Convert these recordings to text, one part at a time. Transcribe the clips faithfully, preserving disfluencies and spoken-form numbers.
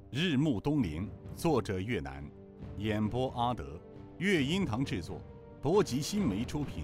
日暮东林，作者越南，演播阿德，乐音堂制作，博吉新媒出品。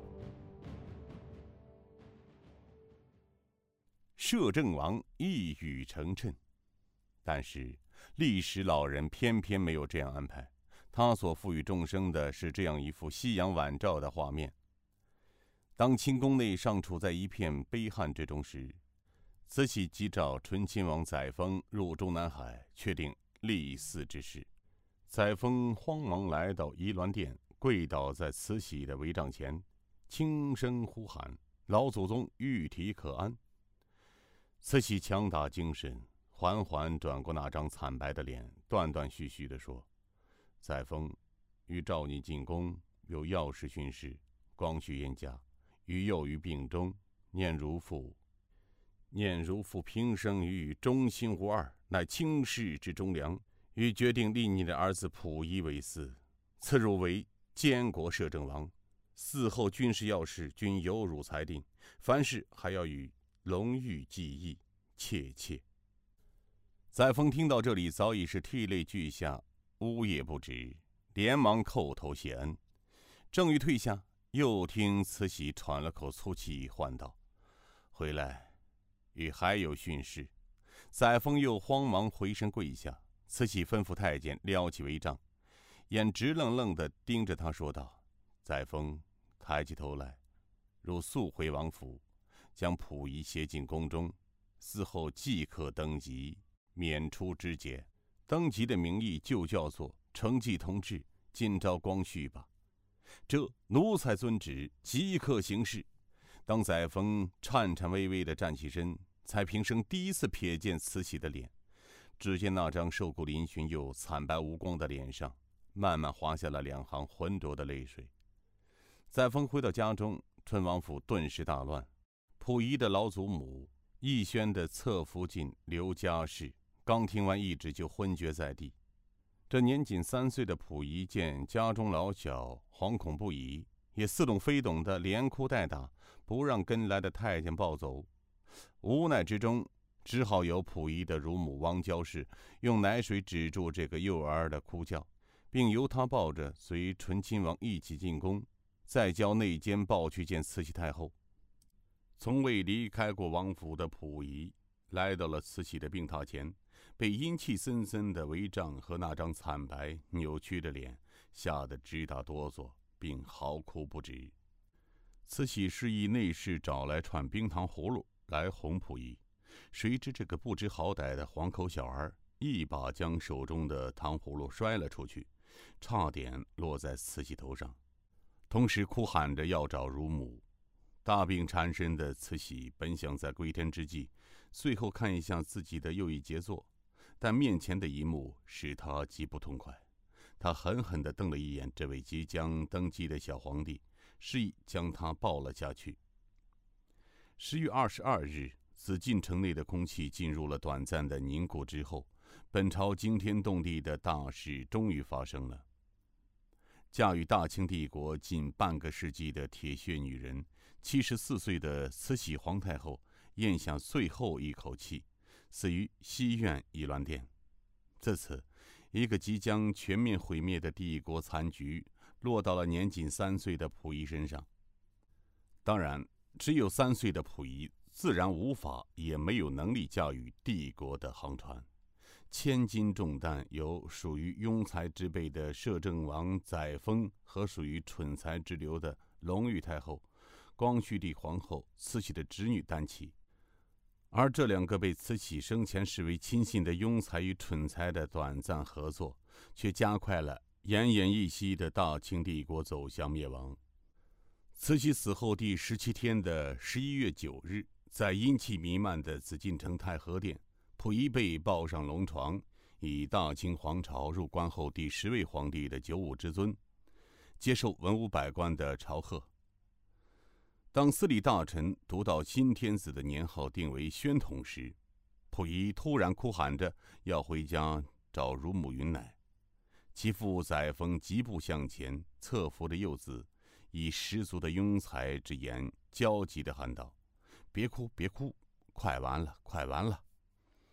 摄政王一语成谶，但是历史老人偏偏没有这样安排，他所赋予众生的是这样一幅夕阳晚照的画面。当清宫内尚处在一片悲憾之中时，慈禧急召醇亲王载沣入中南海，确定立嗣之事。载沣慌忙来到仪銮殿，跪倒在慈禧的帷帐前，轻声呼喊：“老祖宗御体可安。”慈禧强打精神，缓缓转过那张惨白的脸，断断续续地说：“载沣欲召你进宫，有要事巡视，光绪严家，于幼于病中，念如父。念如父平生与忠心无二，乃卿士之忠良，欲决定立你的儿子溥仪为嗣，赐汝为监国摄政王。嗣后军事要事均由汝裁定，凡事还要与隆裕计议，切切。”载沣听到这里，早已是涕泪俱下，呜咽不止，连忙叩头谢恩。正欲退下，又听慈禧喘了口粗气，唤道：“回来，与还有训示。”载沣又慌忙回身跪下。慈禧吩咐太监撩起帷帐，眼直愣愣地盯着他说道：“载沣，抬起头来，汝速回王府，将溥仪携进宫中，嗣后即刻登基，免除枝节。登基的名义就叫做承继同治，今朝光绪吧。这奴才遵旨，即刻行事。”当载沣颤颤巍巍地站起身，才平生第一次瞥见慈禧的脸。只见那张瘦骨嶙峋又惨白无光的脸上，慢慢滑下了两行浑浊的泪水。载沣回到家中，春王府顿时大乱。溥仪的老祖母奕轩的侧福晋刘家氏刚听完懿旨就昏厥在地。这年仅三岁的溥仪见家中老小，惶恐不已，也似懂非懂的连哭带打，不让跟来的太监抱走。无奈之中，只好由溥仪的乳母王娇氏用奶水止住这个幼儿的哭叫，并由他抱着随醇亲王一起进宫，再交内监抱去见慈禧太后。从未离开过王府的溥仪来到了慈禧的病榻前，被阴气森森的帷帐和那张惨白扭曲的脸吓得直打哆嗦，并嚎哭不止。慈禧示意内侍找来串冰糖葫芦来哄溥仪，谁知这个不知好歹的黄口小儿一把将手中的糖葫芦摔了出去，差点落在慈禧头上，同时哭喊着要找乳母。大病缠身的慈禧本想在归天之际最后看一下自己的又一杰作，但面前的一幕使她极不痛快。她狠狠地瞪了一眼这位即将登基的小皇帝，示意将他抱了下去。十月二十二日，紫禁城内的空气进入了短暂的凝固之后，本朝惊天动地的大事终于发生了。驾驭大清帝国近半个世纪的铁血女人，七十四岁的慈禧皇太后咽下最后一口气，死于西苑仪銮殿。自此，一个即将全面毁灭的帝国残局落到了年仅三岁的溥仪身上。当然，只有三岁的溥仪自然无法也没有能力驾驭帝国的航船。千斤重担由属于庸才之辈的摄政王载沣和属于蠢才之流的隆裕太后、光绪帝皇后慈禧的侄女担起。而这两个被慈禧生前视为亲信的庸才与蠢才的短暂合作，却加快了奄奄一息的大清帝国走向灭亡。慈禧死后第十七天的十一月九日，在阴气弥漫的紫禁城太和殿，溥仪被抱上龙床，以大清皇朝入关后第十位皇帝的九五之尊，接受文武百官的朝贺。当司礼大臣读到新天子的年号定为宣统时，溥仪突然哭喊着要回家找乳母允乃。其父载沣疾步向前，侧扶着幼子，以十足的庸才之言焦急地喊道：“别哭，别哭，快完了，快完了！”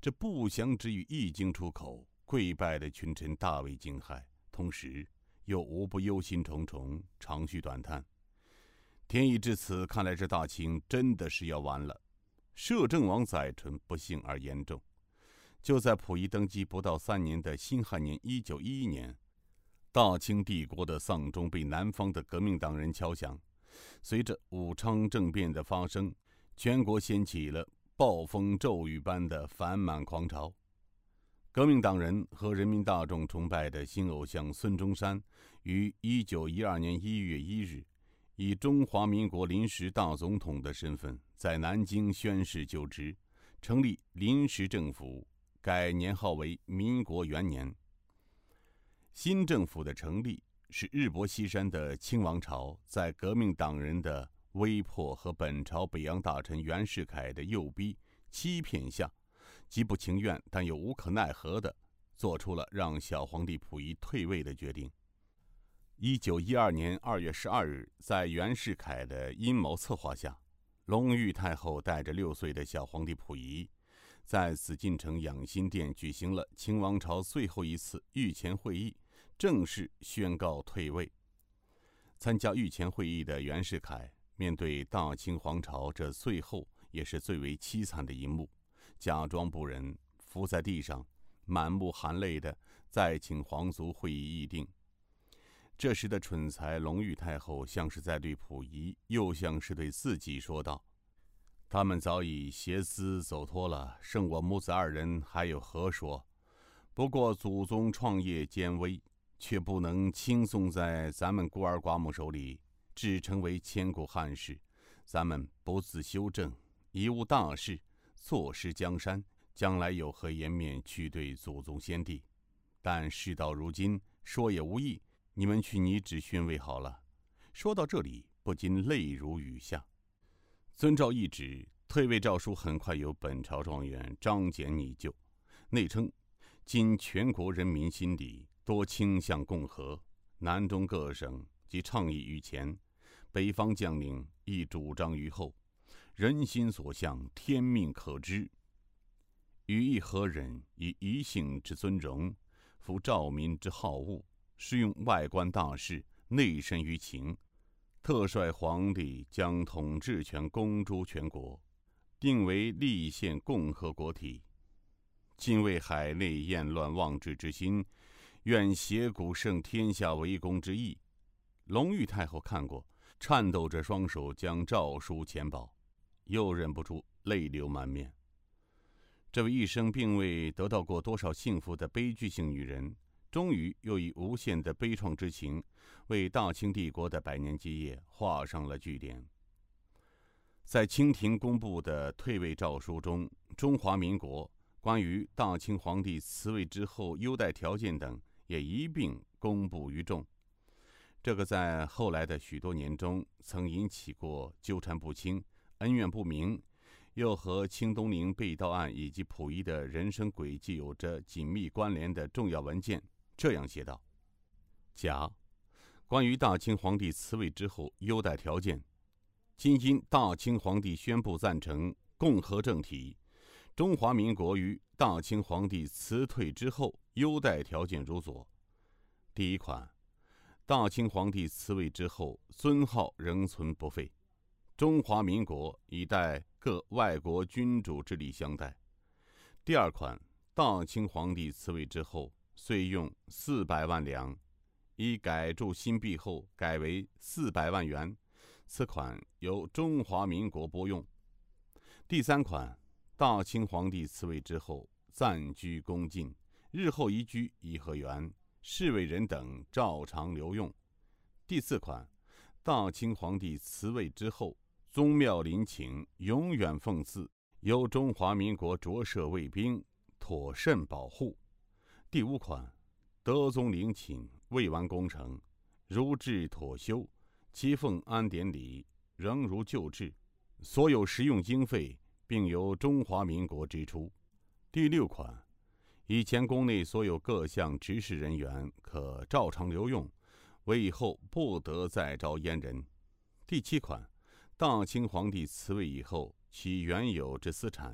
这不祥之语一经出口，跪拜的群臣大为惊骇，同时又无不忧心忡忡，长吁短叹。天意至此，看来这大清真的是要完了。摄政王载淳不幸而严重。就在溥仪登基不到三年的辛亥年一九一一年，大清帝国的丧钟被南方的革命党人敲响。随着武昌政变的发生，全国掀起了暴风骤雨般的反满狂潮。革命党人和人民大众崇拜的新偶像孙中山，于一九一二年一月一日，以中华民国临时大总统的身份，在南京宣誓就职，成立临时政府，改年号为民国元年。新政府的成立是日薄西山的清王朝在革命党人的威迫和本朝北洋大臣袁世凯的诱逼欺骗下，极不情愿但又无可奈何的做出了让小皇帝溥仪退位的决定。一九一二年二月十二日，在袁世凯的阴谋策划下，隆裕太后带着六岁的小皇帝溥仪，在紫禁城养心殿举行了清王朝最后一次御前会议，正式宣告退位。参加御前会议的袁世凯面对大清皇朝这最后也是最为凄惨的一幕，假装不仁，伏在地上，满目含泪的再请皇族会议议定。这时的蠢材隆裕太后像是在对溥仪，又像是对自己说道：他们早已携私走脱了，剩我母子二人还有何说？不过祖宗创业艰危，却不能轻松在咱们孤儿寡母手里，只成为千古憾事。咱们不自修正，贻误大事，错失江山，将来有何颜面去对祖宗先帝？但事到如今，说也无益，你们去拟旨宣慰好了。说到这里，不禁泪如雨下。遵照懿旨，退位诏书很快由本朝状元张俭拟就，内称今全国人民心理多倾向共和，南中各省即倡议于前，北方将领亦主张于后，人心所向，天命可知。予以何人以一姓之尊荣，服兆民之好恶，适用外观大事，内身于情，特率皇帝将统治权公诸全国，定为立宪共和国体。今为海内厌乱忘治之心，愿携鼓胜天下为公之意。隆裕太后看过，颤抖着双手将诏书签保，又忍不住泪流满面。这位一生并未得到过多少幸福的悲剧性女人，终于又以无限的悲怆之情，为大清帝国的百年基业画上了句点。在清廷公布的退位诏书中，中华民国关于大清皇帝辞位之后优待条件等也一并公布于众。这个在后来的许多年中曾引起过纠缠不清、恩怨不明，又和清东陵被盗案以及溥仪的人生轨迹有着紧密关联的重要文件，这样写道：甲，关于大清皇帝辞位之后优待条件，今因大清皇帝宣布赞成共和政体，中华民国于大清皇帝辞退之后优待条件如左：第一款，大清皇帝辞位之后，尊号仍存不废，中华民国以待各外国君主之礼相待。第二款，大清皇帝辞位之后，遂用四百万两，以改铸新币后改为四百万元，此款由中华民国拨用。第三款，大清皇帝辞位之后，暂居宫禁，日后移居颐和园，侍卫人等照常留用。第四款，大清皇帝辞位之后，宗庙陵寝永远奉祀，由中华民国着设卫兵，妥慎保护。第五款，德宗陵寝未完工程，如制妥修，其奉安典礼仍如旧制，所有实用经费并由中华民国支出。第六款，以前宫内所有各项执事人员可照常留用，为以后不得再招阉人。第七款，大清皇帝辞位以后，其原有之私产，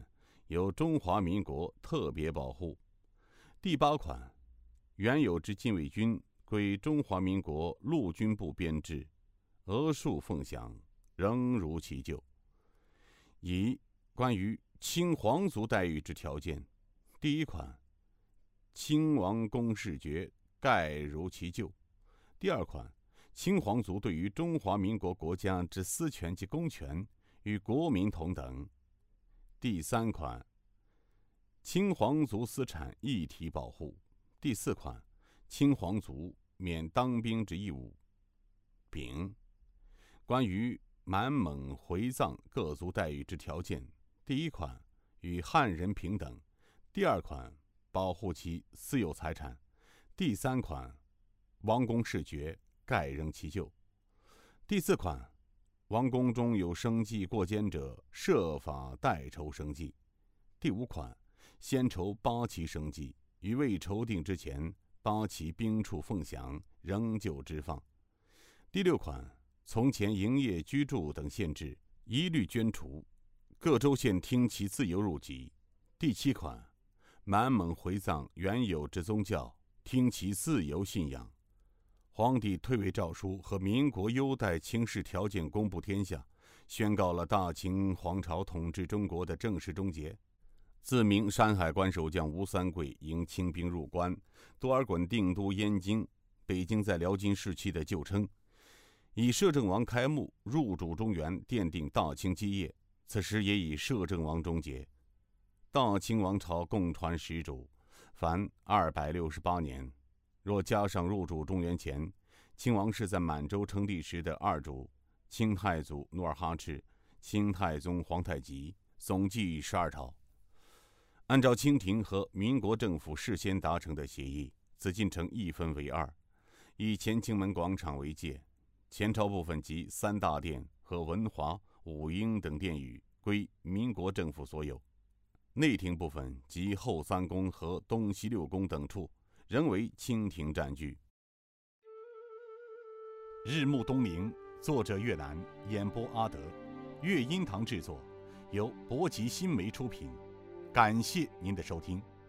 由中华民国特别保护。第八款，原有之禁卫军归中华民国陆军部编制，额数奉享，仍如其旧。乙、关于清皇族待遇之条件，第一款，清王公事爵，盖如其旧。第二款，清皇族对于中华民国国家之私权及公权与国民同等。第三款，清皇族私产一体保护。第四款，清皇族免当兵之义务。丙、关于满蒙回藏各族待遇之条件，第一款，与汉人平等。第二款，保护其私有财产。第三款，王公事爵，盖仍其旧。第四款，王公中有生计过肩者，设法代筹生计。第五款，先筹八旗生计，于未筹定之前，八旗兵处奉享，仍旧之放。第六款，从前营业居住等限制，一律捐除，各州县听其自由入籍。第七款，满蒙回藏原有之宗教，听其自由信仰。皇帝退位诏书和民国优待清室条件公布天下，宣告了大清皇朝统治中国的正式终结。自明山海关守将吴三桂迎清兵入关，多尔衮定都燕京，北京在辽金时期的旧称，以摄政王开幕，入主中原，奠定大清基业。此时也以摄政王终结。大清王朝共传始主，凡二百六十八年。若加上入主中原前，清王室在满洲称帝时的二主清太祖努尔哈赤、清太宗皇太极，总计十二朝。按照清廷和民国政府事先达成的协议，此进程一分为二，以前清门广场为界，前朝部分及三大殿和文华、武英等殿宇归民国政府所有，内廷部分及后三宫和东西六宫等处仍为清廷占据。 日暮东陵，作者岳南，演播阿德，乐音堂制作，由博吉新媒出品。感谢您的收听。